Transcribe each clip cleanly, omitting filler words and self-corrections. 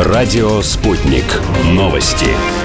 Радио «Спутник». Новости.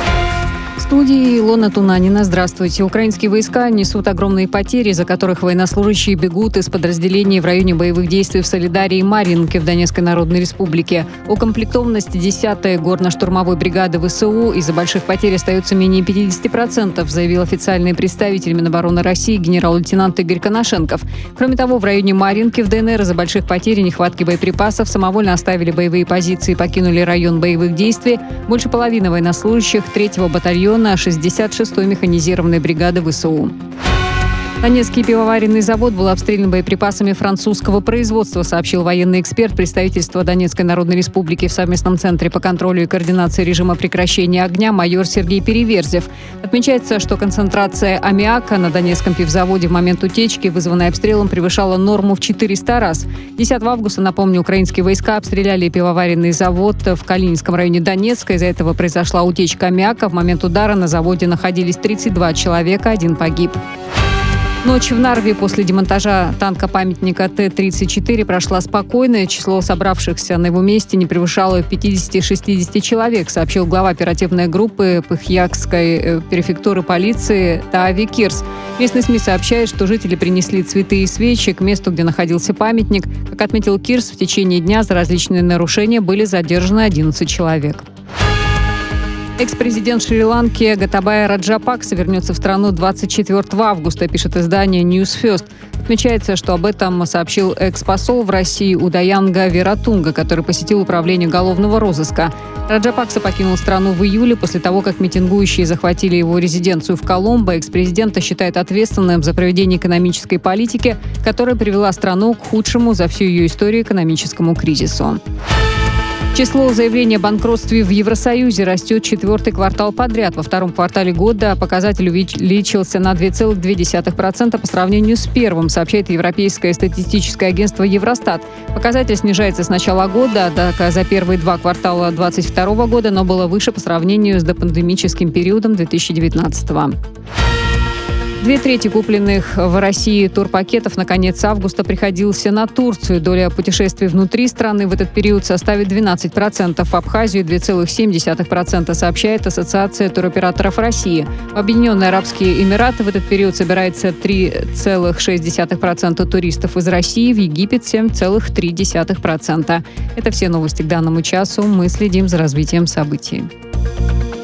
В студии Илона Тунанина. Здравствуйте. Украинские войска несут огромные потери, из-за которых военнослужащие бегут из подразделений в районе боевых действий в Солидаре и Марьинке в Донецкой Народной Республике. Укомплектованность 10-й горно-штурмовой бригады ВСУ из-за больших потерь остается менее 50%, заявил официальный представитель Минобороны России генерал-лейтенант Игорь Коношенков. Кроме того, в районе Марьинки в ДНР из-за больших потерь и нехватки боеприпасов самовольно оставили боевые позиции и покинули район боевых действий больше половины военнослужащих 3-го батальона 66-й механизированной бригады ВСУ. Донецкий пивоваренный завод был обстрелян боеприпасами французского производства, сообщил военный эксперт представительства Донецкой Народной Республики в совместном центре по контролю и координации режима прекращения огня майор Сергей Переверзев. Отмечается, что концентрация аммиака на Донецком пивзаводе в момент утечки, вызванной обстрелом, превышала норму в 400 раз. 10 августа, напомню, украинские войска обстреляли пивоваренный завод в Калининском районе Донецка. Из-за этого произошла утечка аммиака. В момент удара на заводе находились 32 человека, 1 погиб. Ночь в Нарве после демонтажа танка-памятника Т-34 прошла спокойно. Число собравшихся на его месте не превышало 50-60 человек, сообщил глава оперативной группы Пыхьякской префектуры полиции Таави Кирс. Местные СМИ сообщают, что жители принесли цветы и свечи к месту, где находился памятник. Как отметил Кирс, в течение дня за различные нарушения были задержаны 11 человек. Экс-президент Шри-Ланки Готабая Раджапакса вернется в страну 24 августа, пишет издание News First. Отмечается, что об этом сообщил экс-посол в России Удаянга Виратунга, который посетил управление уголовного розыска. Раджапакса покинул страну в июле после того, как митингующие захватили его резиденцию в Коломбо. Экс-президента считает ответственным за проведение экономической политики, которая привела страну к худшему за всю ее историю экономическому кризису. Число заявлений о банкротстве в Евросоюзе растет 4-й квартал подряд. Во втором квартале года показатель увеличился на 2,2% по сравнению с первым, сообщает Европейское статистическое агентство Евростат. Показатель снижается с начала года, однако за первые 2 квартала 2022 года, но было выше по сравнению с допандемическим периодом 2019 года. 2/3 купленных в России турпакетов на конец августа приходился на Турцию. Доля путешествий внутри страны в этот период составит 12%, в Абхазию 2,7%, сообщает Ассоциация туроператоров России. В Объединенные Арабские Эмираты в этот период собирается 3,6% туристов из России, в Египет 7,3%. Это все новости к данному часу. Мы следим за развитием событий.